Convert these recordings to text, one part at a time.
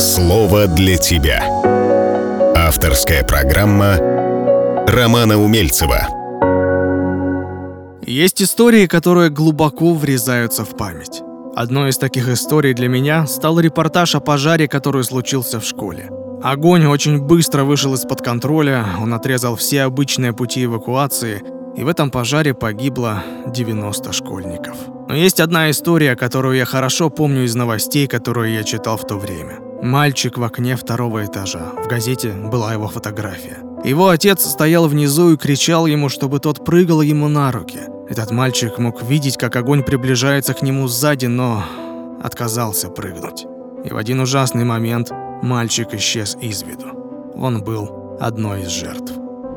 Слово для тебя. Авторская программа Романа Умельцева. Есть истории, которые глубоко врезаются в память. Одной из таких историй для меня стал репортаж о пожаре, который случился в школе. Огонь очень быстро вышел из-под контроля, он отрезал все обычные пути эвакуации, и в этом пожаре погибло 90 школьников. Но есть одна история, которую я хорошо помню из новостей, которые я читал в то время. Мальчик в окне второго этажа. В газете была его фотография. Его отец стоял внизу и кричал ему, чтобы тот прыгал ему на руки. Этот мальчик мог видеть, как огонь приближается к нему сзади, но отказался прыгнуть. И в один ужасный момент мальчик исчез из виду. Он был одной из жертв.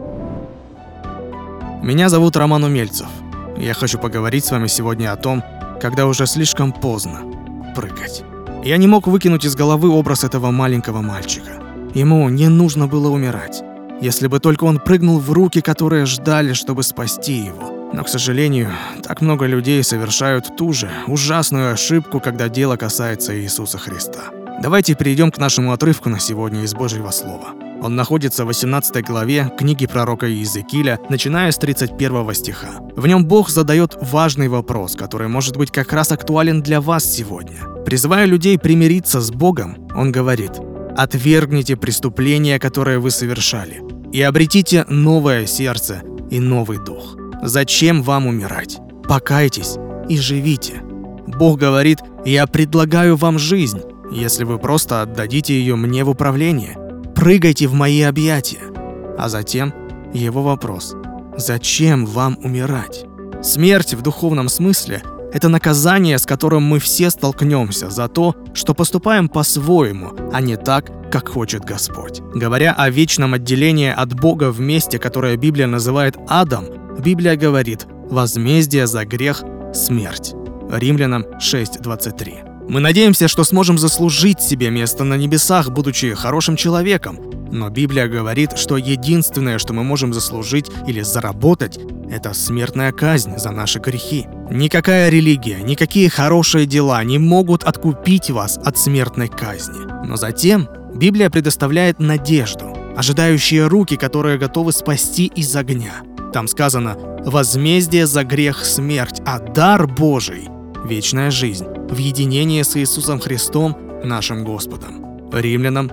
Меня зовут Роман Умельцев. Я хочу поговорить с вами сегодня о том, когда уже слишком поздно прыгать. Я не мог выкинуть из головы образ этого маленького мальчика. Ему не нужно было умирать, если бы только он прыгнул в руки, которые ждали, чтобы спасти его. Но, к сожалению, так много людей совершают ту же ужасную ошибку, когда дело касается Иисуса Христа. Давайте перейдем к нашему отрывку на сегодня из Божьего Слова. Он находится в 18 главе книги пророка Иезекииля, начиная с 31 стиха. В нем Бог задает важный вопрос, который может быть как раз актуален для вас сегодня. Призывая людей примириться с Богом, Он говорит: «Отвергните преступления, которые вы совершали, и обретите новое сердце и новый дух. Зачем вам умирать? Покайтесь и живите». Бог говорит: «Я предлагаю вам жизнь, если вы просто отдадите ее мне в управление. Прыгайте в мои объятия». А затем его вопрос: зачем вам умирать? Смерть в духовном смысле – это наказание, с которым мы все столкнемся за то, что поступаем по-своему, а не так, как хочет Господь. Говоря о вечном отделении от Бога в месте, которое Библия называет адом, Библия говорит: возмездие за грех – смерть. Римлянам 6:23. Мы надеемся, что сможем заслужить себе место на небесах, будучи хорошим человеком. Но Библия говорит, что единственное, что мы можем заслужить или заработать, это смертная казнь за наши грехи. Никакая религия, никакие хорошие дела не могут откупить вас от смертной казни. Но затем Библия предоставляет надежду, ожидающие руки, которые готовы спасти из огня. Там сказано: возмездие за грех – смерть, а дар Божий – вечная жизнь в единении с Иисусом Христом, нашим Господом. Римлянам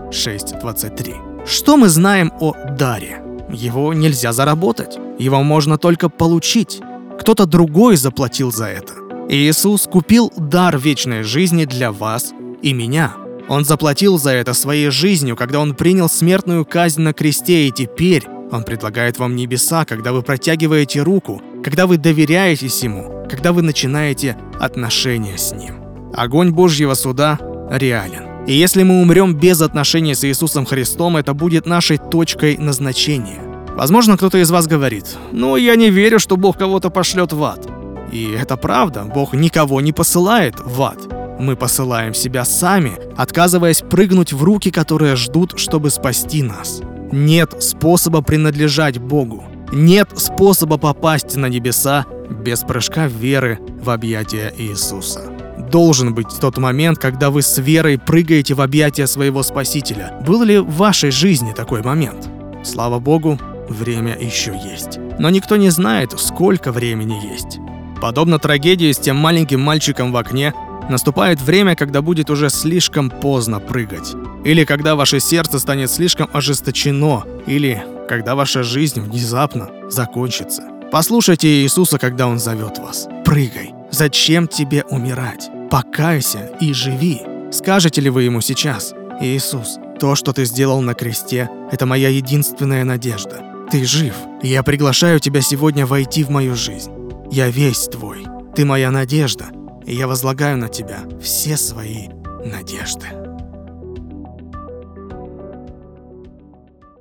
6:23. Что мы знаем о даре? Его нельзя заработать, его можно только получить. Кто-то другой заплатил за это. Иисус купил дар вечной жизни для вас и меня. Он заплатил за это своей жизнью, когда Он принял смертную казнь на кресте, и теперь Он предлагает вам небеса, когда вы протягиваете руку, когда вы доверяетесь Ему, когда вы начинаете отношения с Ним. Огонь Божьего суда реален. И если мы умрем без отношений с Иисусом Христом, это будет нашей точкой назначения. Возможно, кто-то из вас говорит: я не верю, что Бог кого-то пошлет в ад. И это правда, Бог никого не посылает в ад. Мы посылаем себя сами, отказываясь прыгнуть в руки, которые ждут, чтобы спасти нас. Нет способа принадлежать Богу. Нет способа попасть на небеса без прыжка веры в объятия Иисуса. Должен быть тот момент, когда вы с верой прыгаете в объятия своего Спасителя. Был ли в вашей жизни такой момент? Слава Богу, время еще есть. Но никто не знает, сколько времени есть. Подобно трагедии с тем маленьким мальчиком в окне, наступает время, когда будет уже слишком поздно прыгать. Или когда ваше сердце станет слишком ожесточено. Или когда ваша жизнь внезапно закончится. Послушайте Иисуса, когда Он зовет вас. Прыгай. Зачем тебе умирать? Покайся и живи. Скажете ли вы Ему сейчас: Иисус, то, что Ты сделал на кресте, это моя единственная надежда. Ты жив, и я приглашаю Тебя сегодня войти в мою жизнь. Я весь Твой. Ты моя надежда, и я возлагаю на Тебя все свои надежды.